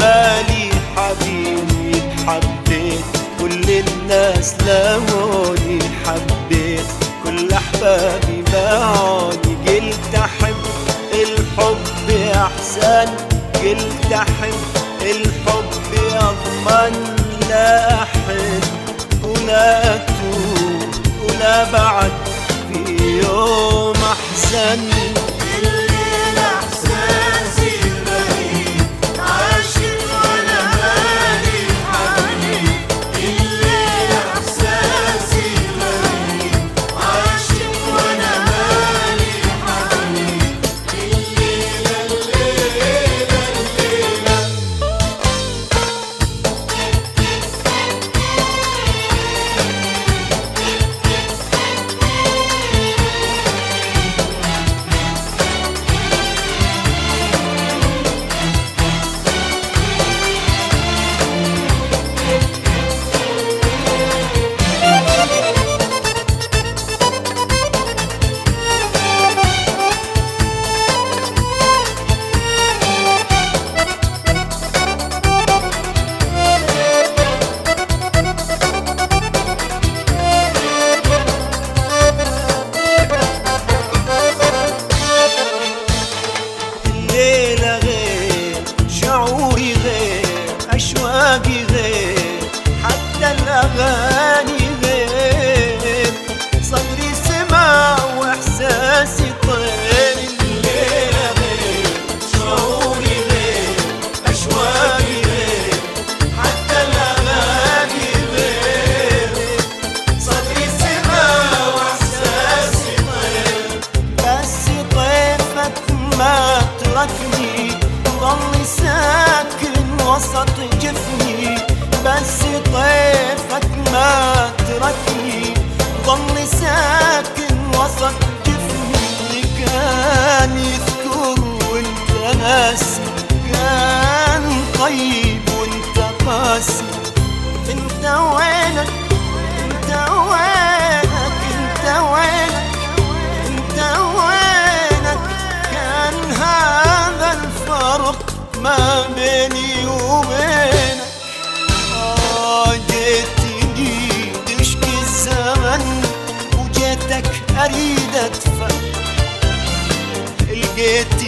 مالي حبيبي حبيت كل الناس لموني، حبيت كل أحبابي باعوني. قلت أحب الحب أحسن، قلت أحب الحب أضمن، لا أحب ولا أتوب ولا بعد في يوم أحزن. الليل إحساسي غريب، عاشق وأنا مالي حبيب. الليل إحساسي غريب، عاشق وأنا مالي حبيب. الليلة الليلة الليلة الليلة غير، شعوري غير، أشواقي غير، حتى الأغاني غير، صدري سمع وإحساسي طير. الليلة غير، شعوري غير، أشواقي غير، حتى الأغاني غير، صدري سمع وإحساسي طير. بس طيفك ما تركني، ضلي ساكن وسط جفني. بس طيفك ما تركني، ضلي ساكن وسط جفني. كان يذكر وانت ناسي، كان طيب وانت قاسي. انت وينك، انت وينك، انت وينك، انت وينك. كان هذا الفرق ما بيني وبينك. جيتني تشكي الزمن وجيتك أريد أدفع، لقيت